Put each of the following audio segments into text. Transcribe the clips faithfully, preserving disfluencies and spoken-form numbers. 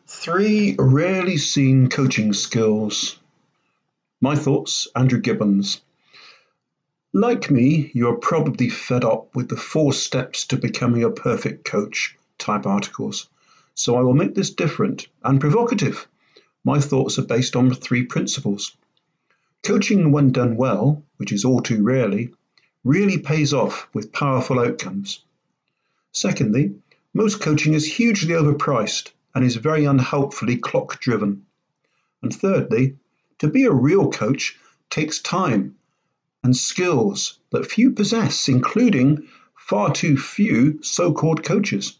Three rarely seen coaching skills. My thoughts, Andrew Gibbons. Like me, you're probably fed up with the four steps to becoming a perfect coach type articles. So I will make this different and provocative. My thoughts are based on three principles. Coaching, when done well, which is all too rarely, really pays off with powerful outcomes. Secondly, most coaching is hugely overpriced and is very unhelpfully clock driven. And thirdly, to be a real coach takes time and skills that few possess, including far too few so called coaches.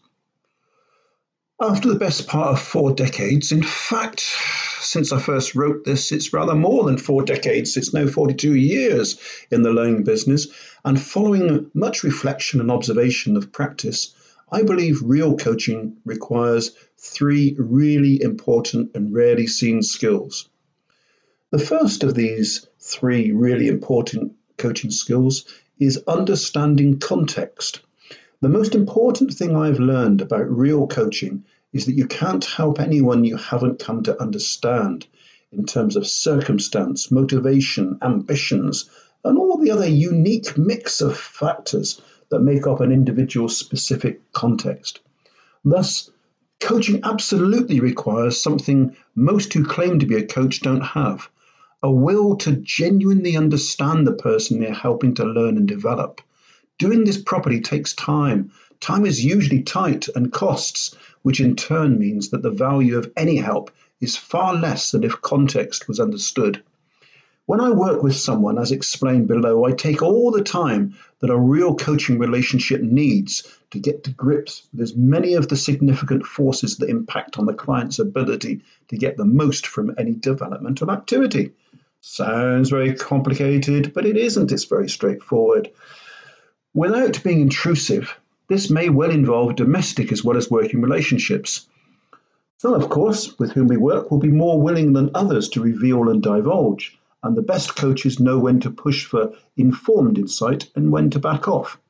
After the best part of four decades, in fact, since I first wrote this, it's rather more than four decades, it's now forty-two years in the learning business, and following much reflection and observation of practice, I believe real coaching requires three really important and rarely seen skills. The first of these three really important coaching skills is understanding context. The most important thing I've learned about real coaching is that you can't help anyone you haven't come to understand in terms of circumstance, motivation, ambitions, and all the other unique mix of factors that make up an individual's specific context. Thus, coaching absolutely requires something most who claim to be a coach don't have: a will to genuinely understand the person they're helping to learn and develop. Doing this properly takes time. Time is usually tight and costs, which in turn means that the value of any help is far less than if context was understood. When I work with someone, as explained below, I take all the time that a real coaching relationship needs to get to grips with as many of the significant forces that impact on the client's ability to get the most from any developmental activity. Sounds very complicated, but it isn't. It's very straightforward. Without being intrusive, this may well involve domestic as well as working relationships. Some, of course, with whom we work will be more willing than others to reveal and divulge, and the best coaches know when to push for informed insight and when to back off.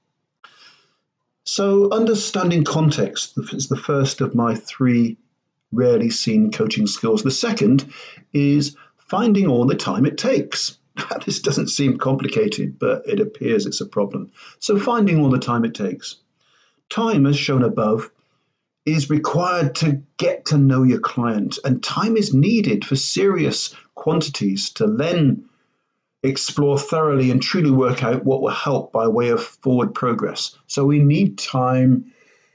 So, understanding context is the first of my three rarely seen coaching skills. The second is finding all the time it takes. This doesn't seem complicated, but it appears it's a problem. So, finding all the time it takes. Time, as shown above, is required to get to know your client, and time is needed for serious quantities to then explore thoroughly and truly work out what will help by way of forward progress. So we need time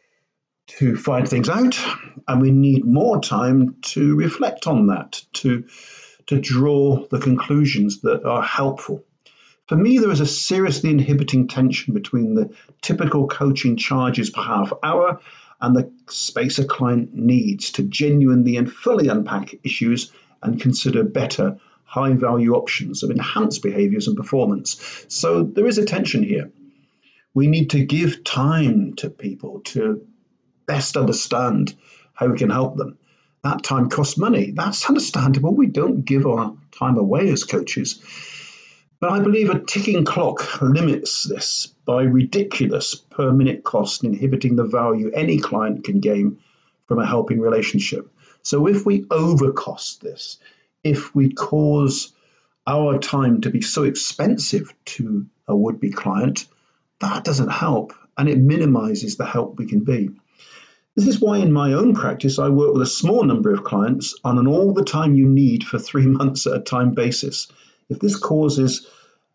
to find things out, and we need more time to reflect on that, to, to draw the conclusions that are helpful. For me, there is a seriously inhibiting tension between the typical coaching charges per half hour and the space a client needs to genuinely and fully unpack issues and consider better, high value options of enhanced behaviors and performance. So there is a tension here. We need to give time to people to best understand how we can help them. That time costs money. That's understandable. We don't give our time away as coaches. But I believe a ticking clock limits this by ridiculous per minute cost, inhibiting the value any client can gain from a helping relationship. So if we overcost this, if we cause our time to be so expensive to a would-be client, that doesn't help, and it minimizes the help we can be. This is why in my own practice, I work with a small number of clients on an all the time you need for three months at a time basis. If this causes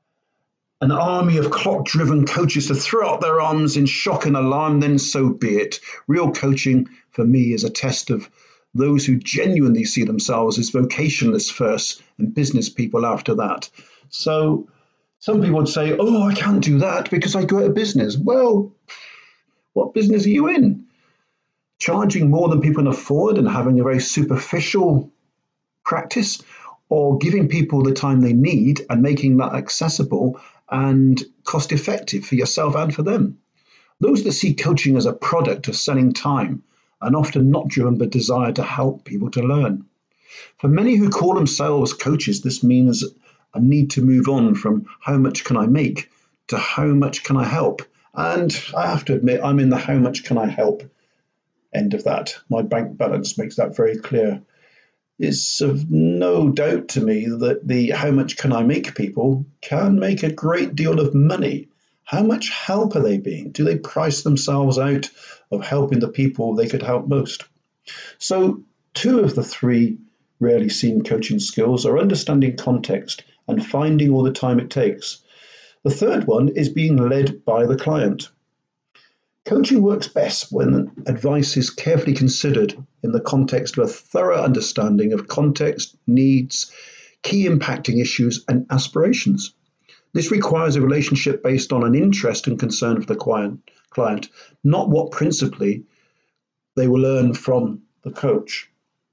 an army of clock-driven coaches to throw up their arms in shock and alarm, then so be it. Real coaching, for me, is a test of those who genuinely see themselves as vocationalists first and business people after that. So some people would say, oh, I can't do that because I go out of business. Well, what business are you in? Charging more than people can afford and having a very superficial practice, or giving people the time they need and making that accessible and cost effective for yourself and for them. Those that see coaching as a product of selling time are often not driven by desire to help people to learn. For many who call themselves coaches, this means a need to move on from how much can I make to how much can I help. And I have to admit, I'm in the how much can I help end of that. My bank balance makes that very clear. It's of no doubt to me that the how much can I make people can make a great deal of money. How much help are they being? Do they price themselves out of helping the people they could help most? So, two of the three rarely seen coaching skills are understanding context and finding all the time it takes. The third one is being led by the client. Coaching works best when advice is carefully considered in the context of a thorough understanding of context, needs, key impacting issues, and aspirations. This requires a relationship based on an interest and concern for the client, client, not what principally they will learn from the coach.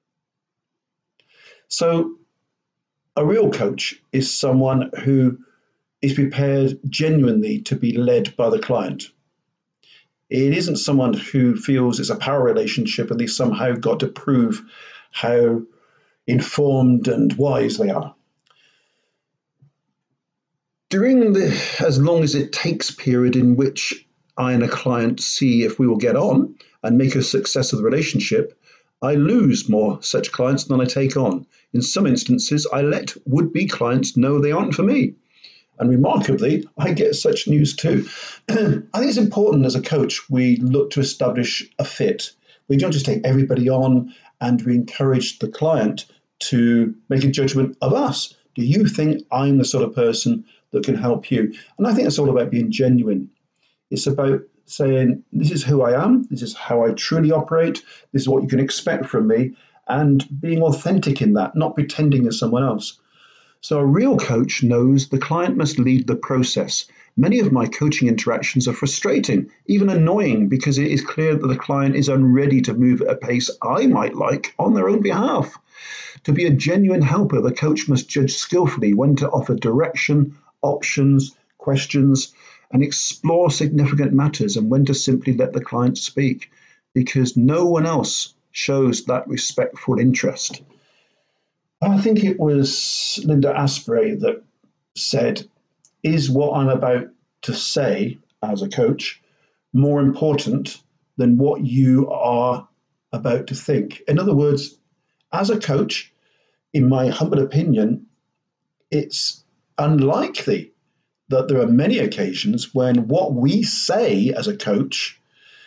So, a real coach is someone who is prepared genuinely to be led by the client. It isn't someone who feels it's a power relationship and they somehow got to prove how informed and wise they are. During the as long as it takes period in which I and a client see if we will get on and make a success of the relationship, I lose more such clients than I take on. In some instances, I let would-be clients know they aren't for me. And remarkably, I get such news too. I think it's important as a coach, we look to establish a fit. We don't just take everybody on, and we encourage the client to make a judgment of us. Do you think I'm the sort of person that can help you? And I think it's all about being genuine. It's about saying, this is who I am, this is how I truly operate, this is what you can expect from me, and being authentic in that, not pretending as someone else. So a real coach knows the client must lead the process. Many of my coaching interactions are frustrating, even annoying, because it is clear that the client is unready to move at a pace I might like on their own behalf. To be a genuine helper, the coach must judge skillfully when to offer direction, options, questions, and explore significant matters, and when to simply let the client speak, because no one else shows that respectful interest. I think it was Linda Asprey that said, is what I'm about to say as a coach more important than what you are about to think? In other words, as a coach, in my humble opinion, it's unlikely that there are many occasions when what we say as a coach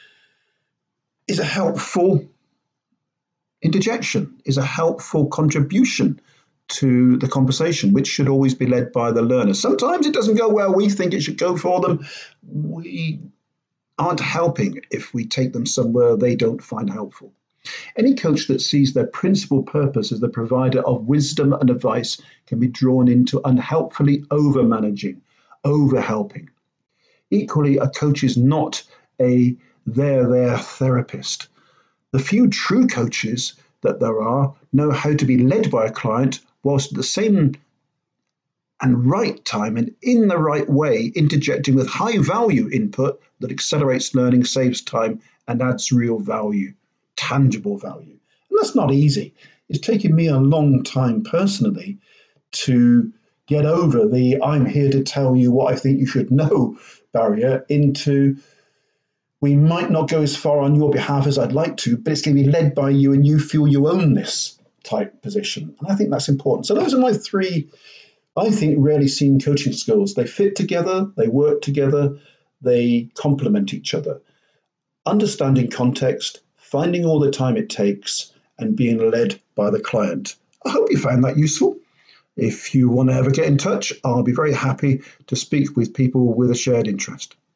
is a helpful interjection, is a helpful contribution to the conversation, which should always be led by the learner. Sometimes it doesn't go where we think it should go for them. We aren't helping if we take them somewhere they don't find helpful. Any coach that sees their principal purpose as the provider of wisdom and advice can be drawn into unhelpfully over-managing, over-helping. Equally, a coach is not a there-there therapist. The few true coaches that there are know how to be led by a client whilst at the same and right time and in the right way interjecting with high value input that accelerates learning, saves time, and adds real value, tangible value. And that's not easy. It's taken me a long time personally to get over the I'm here to tell you what I think you should know barrier into we might not go as far on your behalf as I'd like to, but it's going to be led by you and you feel you own this type position. And I think that's important. So those are my three, I think, rarely seen coaching skills. They fit together, they work together, they complement each other. Understanding context, finding all the time it takes, and being led by the client. I hope you found that useful. If you want to ever get in touch, I'll be very happy to speak with people with a shared interest.